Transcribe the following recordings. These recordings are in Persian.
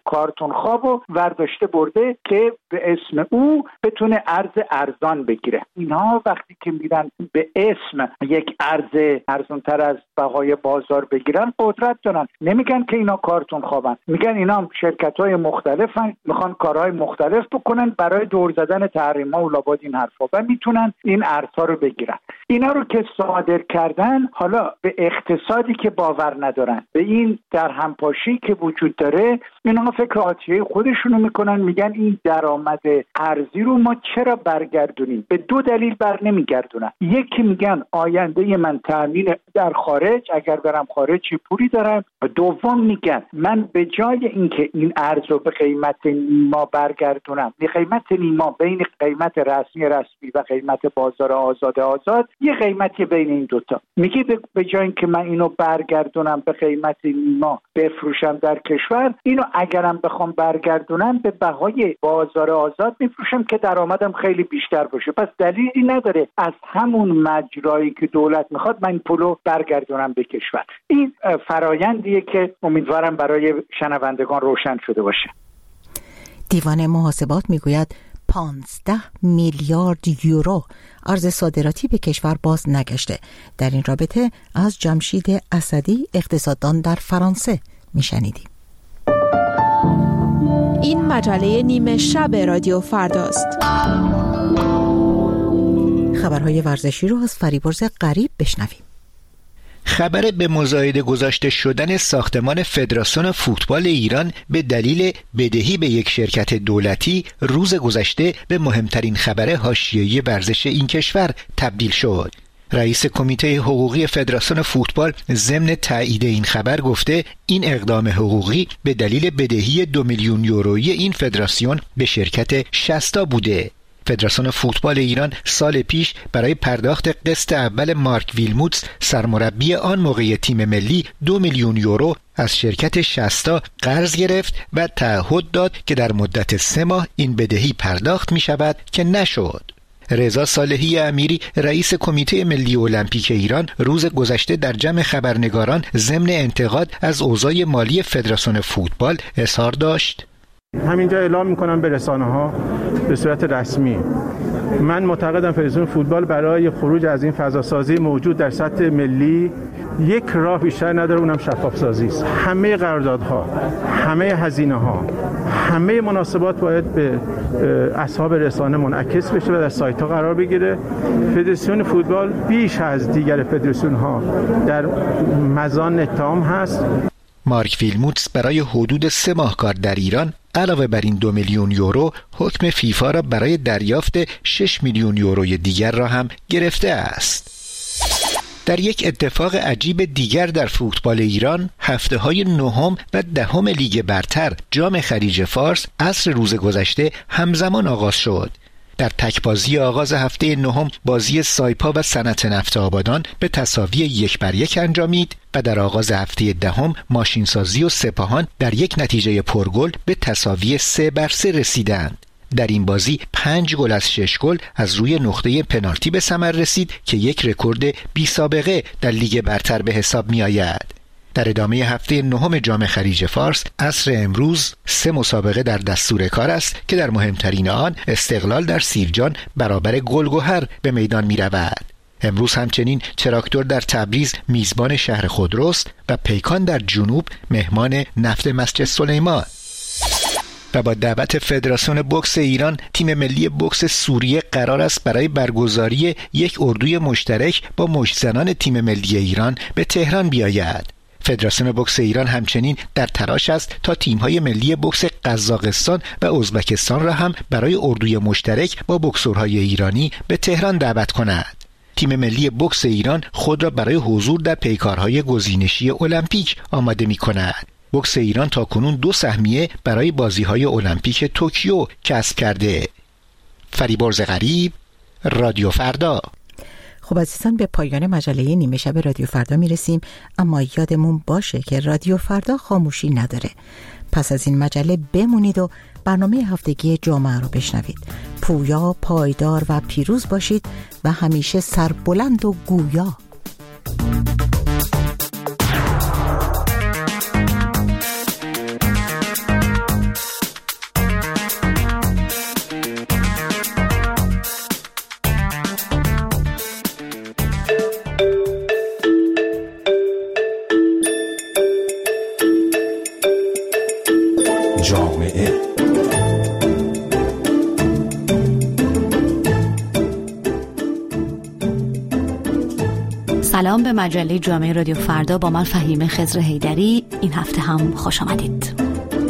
کارتون خوابو ورداشته برده که به اسم او بتونه ارز ارزان بگیره. اینها وقتی که میرن به اسم یک ارز ارزانتر از بهای بازار بگیرن قدرت دارن. نمیگن که اینا کارتون خوابن، میگن اینا شرکت‌های مختلفن، میخوان کارهای مختلف بکنن برای دور زدن تحریم‌ها و لابد این حرفا و میتونن این ارزها رو بگیرن. اینا رو که صادر کردن، حالا به اقتصادی که باور ندارن، به این در همپاشی که وجود داره، اینا فکر آتیه خودشونو میکنن، میگن این درآمد ارزی رو ما چرا برگردونیم؟ به دو دلیل بر نمیگردونن. یکی میگن آینده من تامین در خارج، اگر برم خارج چه پولی دارم. دوم میگن من به جای اینکه این ارز رو به قیمت نیما برگردونم، به قیمت نیما بین قیمت رسمی و قیمت بازار آزاد یه قیمتی بین این دوتا، میگه به جای اینکه من اینو برگردونم به قیمت نیما بفروشم در کشور، اینو اگرم بخوام برگردونم به بهای بازار آزاد میفروشم که درآمدم خیلی بیشتر باشه. پس دلیلی نداره از همون مجرایی که دولت میخواد من این پولو برگردونم به کشور. این فرایندیه که امیدوارم برای شنوندگان روشن شده باشه. دیوان محاسبات میگوید 15 میلیارد یورو ارز صادراتی به کشور باز نگشته. در این رابطه از جمشید اسدی، اقتصاددان در فرانسه، میشنیدیم. این مجله نیمه شب رادیو فرداست. خبرهای ورزشی رو از فریبرز غریب بشنویم. خبر به مزایده گذاشته شدن ساختمان فدراسیون فوتبال ایران به دلیل بدهی به یک شرکت دولتی روز گذشته به مهمترین خبر حاشیه‌ای ورزش این کشور تبدیل شد. رئیس کمیته حقوقی فدراسیون فوتبال ضمن تایید این خبر گفته این اقدام حقوقی به دلیل بدهی 2 میلیون یورویی این فدراسیون به شرکت شستا بوده. فدراسیون فوتبال ایران سال پیش برای پرداخت قسط اول مارک ویلموتس سرمربی آن موقع تیم ملی 2 میلیون یورو از شرکت شستا قرض گرفت و تعهد داد که در مدت 3 ماه این بدهی پرداخت می شود که نشد. رضا صالحی امیری رئیس کمیته ملی المپیک ایران روز گذشته در جمع خبرنگاران ضمن انتقاد از اوضاع مالی فدراسیون فوتبال اظهار داشت: همینجا اعلام میکنم به رسانه‌ها به صورت رسمی، من معتقدم فدراسیون فوتبال برای خروج از این فضاسازی موجود در سطح ملی یک راه بیشتر نداره، اونم شفاف سازی است. همه قراردادها، همه هزینه‌ها، همه مناسبات باید به اصحاب رسانه منعکس بشه و در سایت‌ها قرار بگیره. فدراسیون فوتبال بیش از دیگر فدراسیون‌ها در مزان اتهام هست. مارک ویلموتس برای حدود 3 ماه کار در ایران علاوه بر این 2 میلیون یورو حکم فیفا را برای دریافت 6 میلیون یوروی دیگر را هم گرفته است. در یک اتفاق عجیب دیگر در فوتبال ایران، هفته‌های 9 و 10 لیگ برتر جام خلیج فارس عصر روز گذشته همزمان آغاز شد. در تک‌بازی آغاز هفته 9 بازی سایپا و صنعت نفت آبادان به تساوی 1-1 انجامید و در آغاز هفته 10 ماشینسازی و سپاهان در یک نتیجه پرگل به تساوی 3-3 رسیدند. در این بازی 5 گل از 6 گل از روی نقطه پنالتی به ثمر رسید که یک رکورد بی سابقه در لیگ برتر به حساب می آید. در ادامه هفته 9 جام خلیج فارس عصر امروز 3 مسابقه در دستور کار است که در مهمترین آن استقلال در سیرجان برابر گلگهر به میدان می رود. امروز همچنین تراکتور در تبریز میزبان شهر خودروست و پیکان در جنوب مهمان نفت مسجد سلیمان. و با دعوت فدراسیون بوکس ایران، تیم ملی بوکس سوریه قرار است برای برگزاری یک اردوی مشترک با مشتزنان تیم ملی ایران به تهران بیاید. فدراسیون بوکس ایران همچنین در تلاش است تا تیم‌های ملی بوکس قزاقستان و ازبکستان را هم برای اردوی مشترک با بوکسورهای ایرانی به تهران دعوت کند. تیم ملی بوکس ایران خود را برای حضور در پیکارهای گزینشی المپیک آماده می‌کند. بوکس ایران تاکنون 2 سهمیه برای بازی‌های المپیک توکیو کسب کرده. فریبرز غریب، رادیو فردا. خب عزیزان، به پایان مجله نیمه شب رادیو فردا میرسیم، اما یادمون باشه که رادیو فردا خاموشی نداره. پس از این مجله بمونید و برنامه هفتگی جامعه رو بشنوید. پویا، پایدار و پیروز باشید و همیشه سربلند و گویا. جامعه. سلام به مجله جامعه رادیو فردا، با من فهیمه خضر حیدری. این هفته هم خوش آمدید.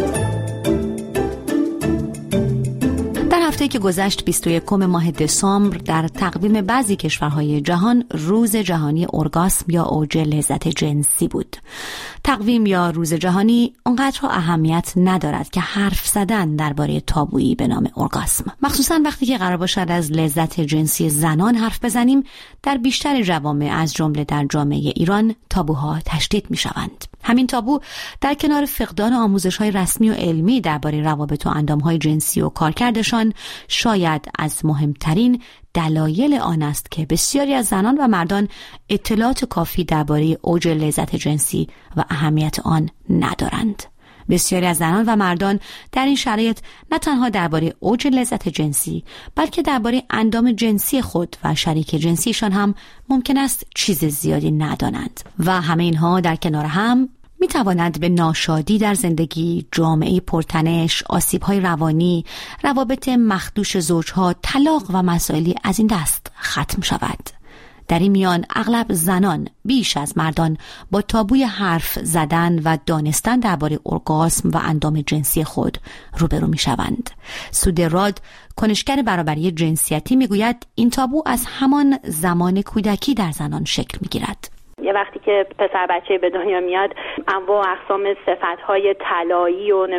در هفته که گذشت 21 ماه دسامبر در تقویم بعضی کشورهای جهان روز جهانی ارگاسم یا اوج لذت جنسی بود. تقویم یا روز جهانی اونقدر اهمیت ندارد که حرف زدن درباره تابویی به نام ارگاسم، مخصوصا وقتی که قرار باشد از لذت جنسی زنان حرف بزنیم، در بیشتر جوامع از جمله در جامعه ایران تابوها تشدید می‌شوند. همین تابو در کنار فقدان آموزش‌های رسمی و علمی درباره روابط و اندام‌های جنسی و کارکردشان شاید از مهمترین دلایل آن است که بسیاری از زنان و مردان اطلاعات کافی درباره اوج لذت جنسی و اهمیت آن ندارند. بسیاری از زنان و مردان در این شرایط نه تنها درباره اوج لذت جنسی، بلکه درباره اندام جنسی خود و شریک جنسیشان هم ممکن است چیز زیادی ندانند و همه اینها در کنار هم می تواند به ناشادی در زندگی، جامعه پرتنش، آسیب‌های روانی، روابط مخدوش زوجها، طلاق و مسائلی از این دست ختم شود. در این میان اغلب زنان بیش از مردان با تابوی حرف زدن و دانستن درباره ارگاسم و اندام جنسی خود روبرو می شوند. سود راد، کنشگر برابری جنسیتی، می گوید این تابو از همان زمان کودکی در زنان شکل می گیرد. یه وقتی که پسر بچه به دنیا میاد، انواع و اقسام صفت‌های طلایی و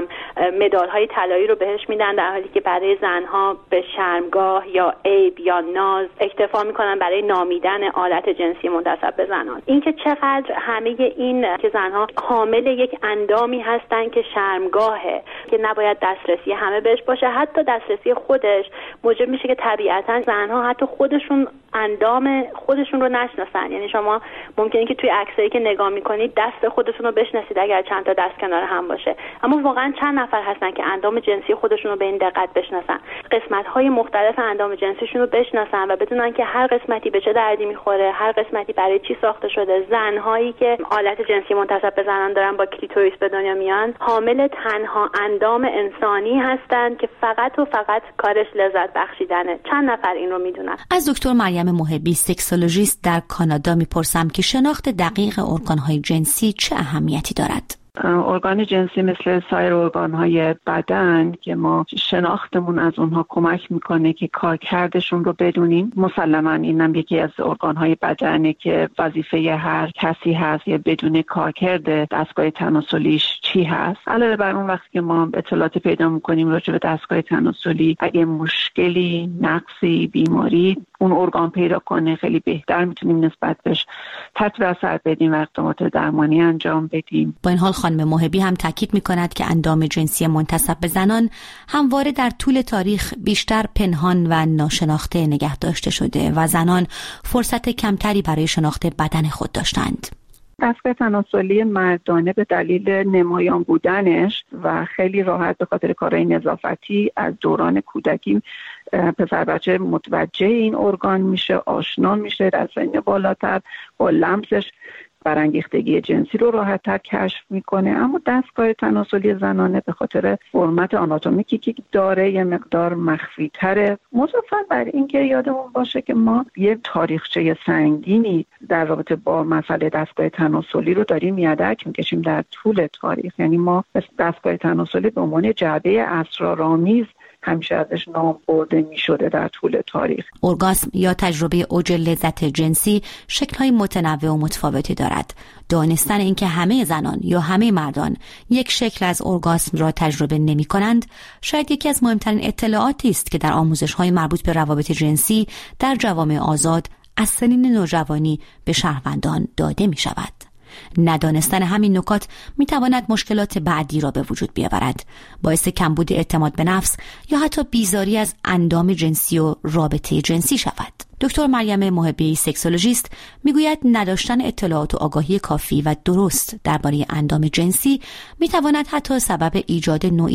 مدال‌های طلایی رو بهش میدن، در حالی که برای زنها به شرمگاه یا عیب یا ناز اکتفا میکنن برای نامیدن آلت جنسی منتسب به زنان. اینکه چقدر همه این که زنها حامل یک اندامی هستن که شرمگاهه، که نباید دسترسی همه بهش باشه، حتی دسترسی خودش موجب میشه که طبیعتاً زنها حتی خودشون اندام خودشون رو نشناسن. یعنی شما ممکنه که توی عکسایی که نگاه میکنید دست خودتون رو بشناسید اگر چند تا دست کنار هم باشه، اما واقعا چند نفر هستن که اندام جنسی خودشون رو به این دقت بشناسن، قسمت‌های مختلف اندام جنسیشون رو بشناسن و بدونن که هر قسمتی به چه دردی میخوره، هر قسمتی برای چی ساخته شده. زنهایی که آلت جنسی منتسب به زنان دارن با کلیتوریس به دنیا میان، حامل تنها اندام انسانی هستن که فقط و فقط کارش لذت بخشیدنه. چند نفر این رو میدونن؟ از دکتر مریم محبی، سکسولوژیست در کانادا، میپرسم که شناخت دقیق ارگان‌های جنسی چه اهمیتی دارد؟ ارگان جنسی مثل سایر ارگان‌های بدن که ما شناختمون از اونها کمک میکنه که کارکردشون رو بدونیم. مسلماً اینم یکی از ارگان‌های بدنه که وظیفه هر کسی هست یا بدون کارکرد دستگاه تناسلیش چی هست. علاوه بر اون وقتی که ما اطلاعات پیدا میکنیم راجع به دستگاه تناسلی، اگه مشکلی، نقصی، بیماری اون ارگان پیدا کنه، خیلی بهتر میتونیم نسبت بهش تحت اثر بدیم و اقدامات درمانی انجام بدیم. با این حال خانم محبی هم تاکید می‌کند که اندام جنسی منتسب به زنان همواره در طول تاریخ بیشتر پنهان و ناشناخته نگه داشته شده و زنان فرصت کمتری برای شناخت بدن خود داشتند. دستگاه تناسلی مردانه به دلیل نمایان بودنش و خیلی راحت به خاطر کارهای نظافتی از دوران کودکی پسر بچه متوجه این ارگان میشه، آشنا میشه، در سن بالاتر با لمسش برانگیختگی جنسی رو راحت‌تر کشف میکنه. اما دستگاه تناسلی زنانه به خاطر فرمت آناتومیکی که داره یه مقدار مخفی تره. مضافاً بر این که یادمون باشه که ما یه تاریخچه سنگینی در رابطه با مسئله دستگاه تناسلی رو داریم یدک میکشیم در طول تاریخ. یعنی ما دستگاه تناسلی به عنوان جعبه اسرارآمیز همیشه ازش نام برده می شده در طول تاریخ. ارگاسم یا تجربه اوج لذت جنسی شکل‌های متنوع و متفاوتی دارد. دانستن اینکه همه زنان یا همه مردان یک شکل از ارگاسم را تجربه نمی کنند شاید یکی از مهمترین اطلاعاتی است که در آموزش‌های مربوط به روابط جنسی در جوامع آزاد از سنین نوجوانی به شهروندان داده می شود. ندانستن همین نکات می تواند مشکلات بعدی را به وجود بیاورد، باعث کمبود اعتماد به نفس یا حتی بیزاری از اندام جنسی و رابطه جنسی شود. دکتر مریم محبی، سکسولوژیست، میگوید نداشتن اطلاعات و آگاهی کافی و درست درباره اندام جنسی می تواند حتی سبب ایجاد نوعی